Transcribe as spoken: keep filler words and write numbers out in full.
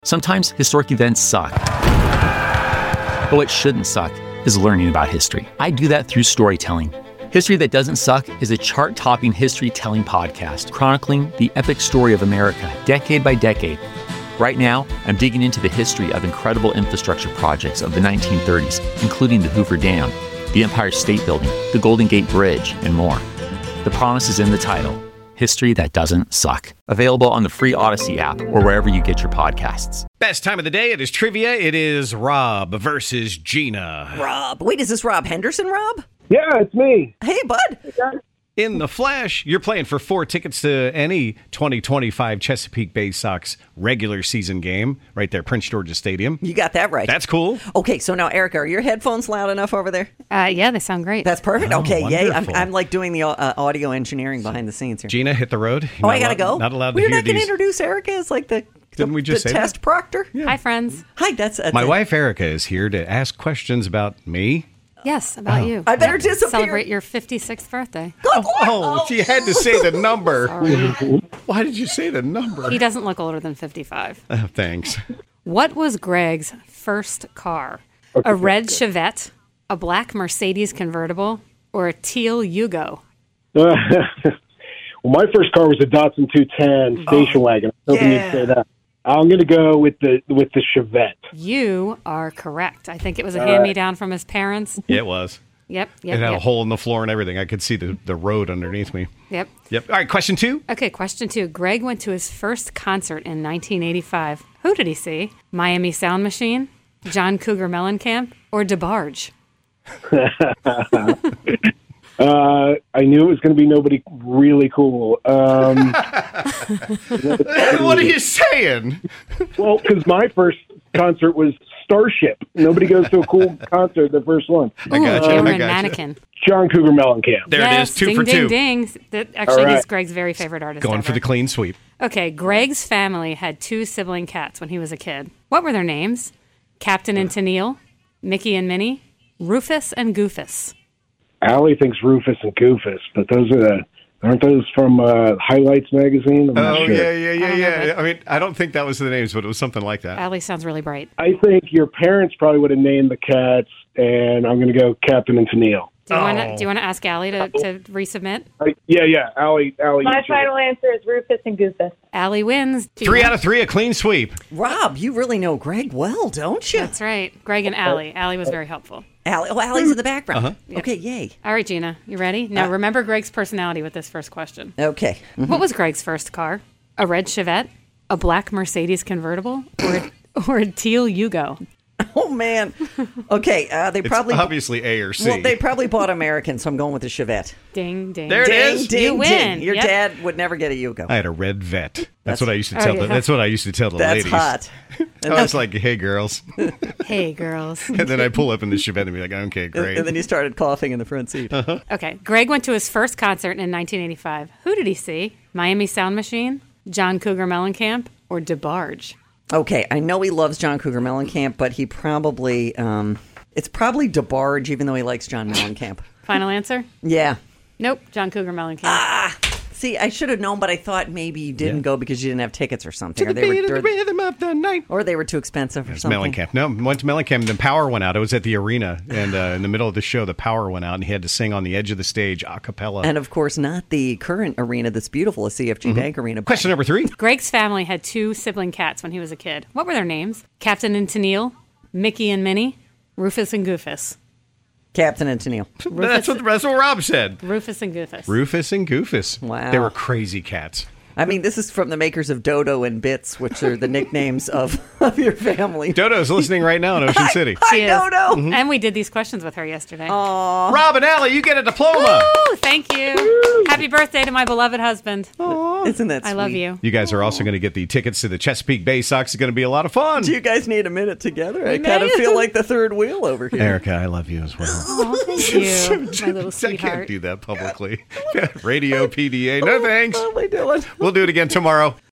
Sometimes historic events suck. But what shouldn't suck is learning about history. I do that through storytelling. History That Doesn't Suck is a chart-topping history-telling podcast chronicling the epic story of America, decade by decade. Right now, I'm digging into the history of incredible infrastructure projects of the nineteen thirties, including the Hoover Dam, the Empire State Building, the Golden Gate Bridge, and more. The promise is in the title. History That Doesn't Suck. Available on the free Odyssey app or wherever you get your podcasts. Best time of the day, it is trivia. It is Rob versus Gina. Rob. Wait, is this Rob Henderson, Rob? Yeah, it's me. Hey, bud. In the flesh, you're playing for four tickets to any twenty twenty-five Chesapeake Bay Sox regular season game right there, Prince George's Stadium. You got that right. That's cool. Okay, so now, Erica, are your headphones loud enough over there? Uh, yeah, they sound great. That's perfect. Oh, okay, yay. I'm, wonderful. I'm like doing the uh, audio engineering behind the scenes here. Gina, hit the road. You're oh, not I gotta allowed- go? Not allowed We're to hear not going to these. introduce Erica as like the, the, Didn't we just the say that? test proctor? Hi, friends. Hi, that's, that's My it. wife, Erica, is here to ask questions about me. Yes, about Oh. you. I better disappear. Celebrate your fifty-sixth birthday. Oh, she had to say the number. Sorry. Why did you say the number? He doesn't look older than fifty-five. Oh, thanks. What was Greg's first car? A red Chevette, a black Mercedes convertible, or a teal Yugo? well, my first car was a Datsun two ten station wagon. I was hoping yeah. you'd say that. I'm going to go with the with the Chevette. You are correct. I think it was a All hand-me-down from his parents. It was. Yep, yep, It had yep. a hole in the floor and everything. I could see the, the road underneath me. Yep. Yep. All right, question two. Okay, question two. Greg went to his first concert in nineteen eighty-five. Who did he see? Miami Sound Machine, John Cougar Mellencamp, or DeBarge? Uh, I knew it was going to be nobody really cool. Um, What are you saying? well, because my first concert was Starship. Nobody goes to a cool concert the first one. I got you. You I were in got you. Mannequin. John Cougar Mellencamp. There yes, it is. Two ding, for ding, two. Ding, ding. That actually, All right. he's Greg's very favorite artist. Going ever. for the clean sweep. Okay, Greg's family had two sibling cats when he was a kid. What were their names? Captain and Tennille, Mickey and Minnie, Rufus and Goofus. Allie thinks Rufus and Goofus, but those are the, aren't those from uh, Highlights magazine? I'm not Oh, sure. yeah, yeah, yeah, I don't know, yeah. but- I mean, I don't think that was the names, but it was something like that. Allie sounds really bright. I think your parents probably would have named the cats, and I'm going to go Captain and Tennille. Do you Oh. want to do you want to ask Allie to, to resubmit? I, yeah, yeah, Allie. Allie My you should- final answer is Rufus and Goofus. Allie wins. Do you Three want- out of three, a clean sweep. Rob, you really know Greg well, don't you? That's right. Greg and Allie. Allie was very helpful. Allie, oh, Allie's in the background. Uh-huh. Okay, yay. All right, Gina, you ready? Now, Uh, remember Greg's personality with this first question. Okay. What was Greg's first car? A red Chevette, a black Mercedes convertible, or a, or a teal Yugo? Oh, man. Okay, uh, they It's probably... obviously A or C. Well, they probably bought American, so I'm going with the Chevette. Ding, ding. There it Ding, is. ding, You win. ding. Your Yep. dad would never get a Yugo. I had a red vet. That's, That's- what I used to Oh, tell. yeah. the, that's what I used to tell the That's ladies. hot. I was like, "Hey, girls," Hey, girls. and then I pull up in the Chevette and be like, "Okay, great." And then you started coughing in the front seat. Okay, Greg went to his first concert in nineteen eighty-five. Who did he see? Miami Sound Machine, John Cougar Mellencamp, or DeBarge? Okay, I know he loves John Cougar Mellencamp, but he probably... Um, it's probably DeBarge, even though he likes John Mellencamp. Final answer? Yeah. Nope, John Cougar Mellencamp. Ah, see, I should have known, but I thought maybe you didn't Yeah. go because you didn't have tickets or something. to Or the they, beat of the were, rhythm of the night. or they were too expensive or something. Mellencamp. No, went to Mellencamp. Then power went out. It was at the arena, and uh, in the middle of the show, the power went out, and he had to sing on the edge of the stage a cappella. And of course, not the current arena that's beautiful, a C F G Bank Arena. Question number three. Greg's family had two sibling cats when he was a kid. What were their names? Captain and Tennille, Mickey and Minnie, Rufus and Goofus. Captain and Tennille. That's what, that's what Rob said. Rufus and Goofus. Rufus and Goofus. Wow. They were crazy cats. I mean, this is from the makers of Dodo and Bits, which are the nicknames of, of your family. Dodo's listening right now in Ocean City. Hi, She is. Dodo. And we did these questions with her yesterday. Rob and Allie, you get a diploma. Woo, thank you. Happy birthday to my beloved husband. Isn't that sweet? I love you. You guys are also going to get the tickets to the Chesapeake Bay Sox. It's going to be a lot of fun. Do you guys need a minute together? I may. kind of feel like the third wheel over here. Erica, I love you as well. Oh, thank you, my little I can't sweetheart. do that publicly. Radio P D A. No thanks. What am I doing? We'll do it again tomorrow.